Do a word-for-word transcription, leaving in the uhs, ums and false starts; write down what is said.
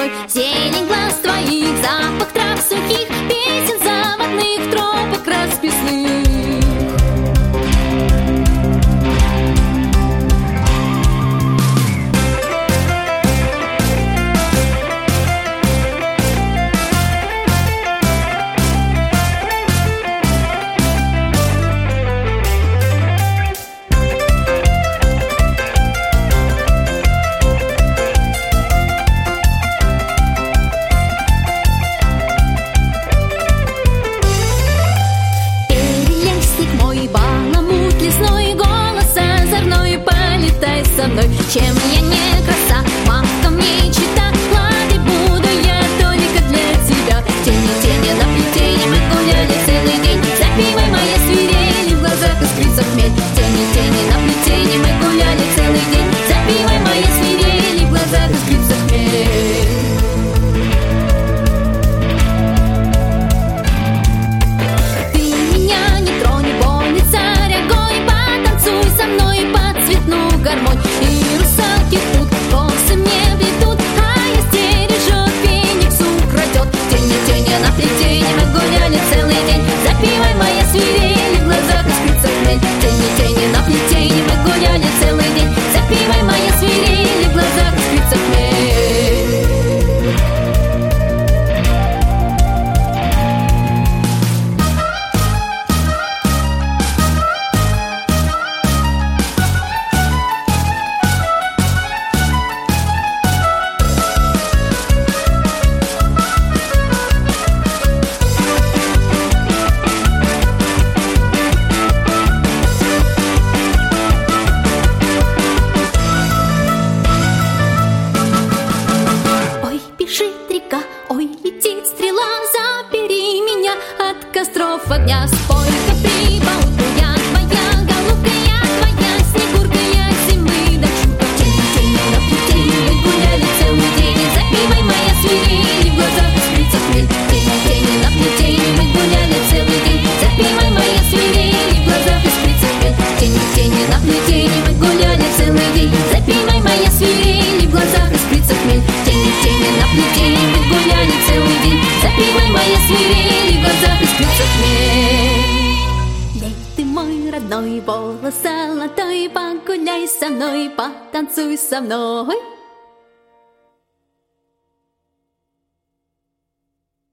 мной, зелень глаз твоих, запах трав сухих, песен заводных, тропок расписных. Со мной, чем я не краса, мамка мне чита, ладно, буду я только для тебя. Тени, тени на плетени, мы гуляли целый день, запивай моя свирель, в глазах искрится хмель. Тени, тени на плетени, мы гуляли целый день, запивай моя свирель, в глазах искрится хмель. Ты меня не тронь, больный царь огонь, потанцуй со мной под цветную гармонь. Ой, летит стрела, забери меня от костров огня. Спой-ка прибаутку, я твоя голубка, я твоя снегурка, я зимы дочурка. Тени, тени на плетени, мы гуляли целый день, запивай моя свирель, в глазах искрится хмель. Тени, тени на плетени, мы гуляли целый день, запивай моя свирель, в глазах искрится хмель. Тени, тени на плетени, мы гуляли целый день, запивай моя свирель, в глазах искрится хмель. Тени, тени на плетени, мы гуляли целый день, запивай моя свирель, в глазах искрится хмель. Эй, ты мой родной, волос золотой, погуляй со мной, потанцуй со мной.